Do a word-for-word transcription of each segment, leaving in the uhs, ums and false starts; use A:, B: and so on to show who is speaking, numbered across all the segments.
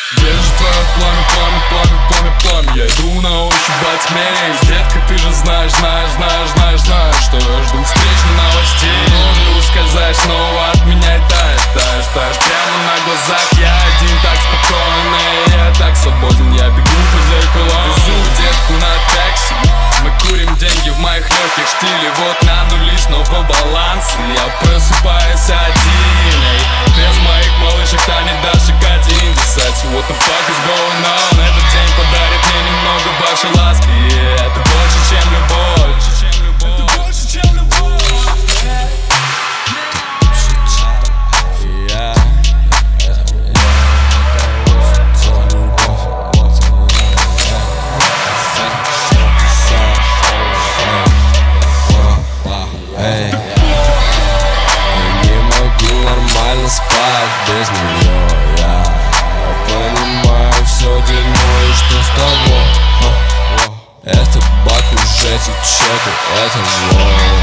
A: Где же твое пламя, пламя, пламя, пламя, пламя? Я иду на ощупь во тьме. Детка, ты же знаешь, знаешь, знаешь, знаешь, знаешь, что я жду встречных новостей. Но ты ускользаешь снова от меня и таешь, таешь, таешь прямо на глазах. Я один так спокойный, я так свободен, я бегу по зеркалам. Везу детку на такси, мы курим деньги в моих легких штиле. Вот на нули снова баланс, и я просыпаюсь один. Эй, без моих малышек тянет даже один десять. What the fuck is going on? Этот день подарит мне немного вашей ласки, и это больше, чем любовь. Это больше, чем любовь.
B: Спать без нее я, я понимаю все дерьмо и что с того. Это бак уже течет, и это зло.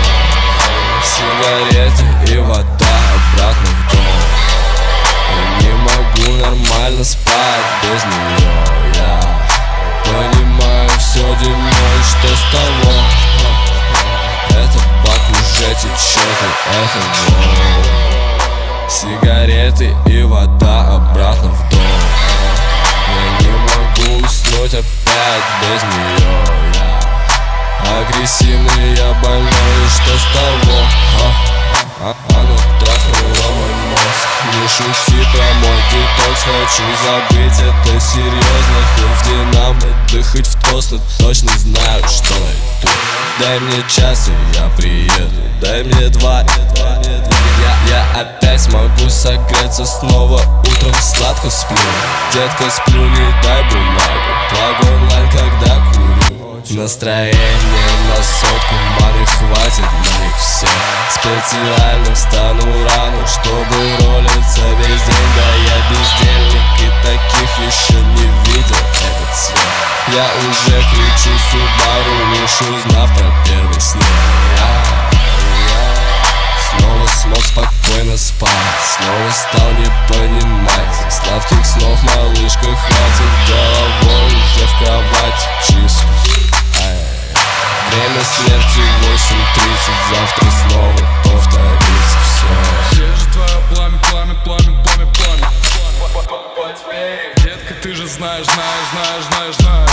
B: Сигареты и вода обратно в дом. Я не могу нормально спать без нее я, понимаю все дерьмо и что с того. Это бак уже течет, и это зло. Сигареты и вода обратно в дом. Я не могу уснуть опять без нее я агрессивный, я больной, и что с того? А, а, она трахнула мой мозг. Не шути про мой детокс, хочу забыть это серьезно. Хоть в Динамо, да хоть в Тосно, точно знаю, что найду. Дай мне час, и я приеду, дай мне два, я, я опять смогу согреться снова. Утром сладко сплю, детка, сплю, не дай бумагу. Благо онлайн, когда курю. Настроение на сотку, маме хватит на них всех. Специально встану рано, чтобы ролиться весь день. Да я бездельник и таких еще не видел этот свет. Я уже кричу Субару, лишь узнав про первый снег. Я, я снова смог спокойно спать, снова стал не понимать. Сладких снов, малышка, хватит, головой уже в кровать числа. Время смерти восемь тридцать, завтра снова повторится все.
A: Где же твое пламя, пламя, пламя, пламя, пламя? Детка, ты же знаешь, знаешь, знаешь, знаешь, знаешь.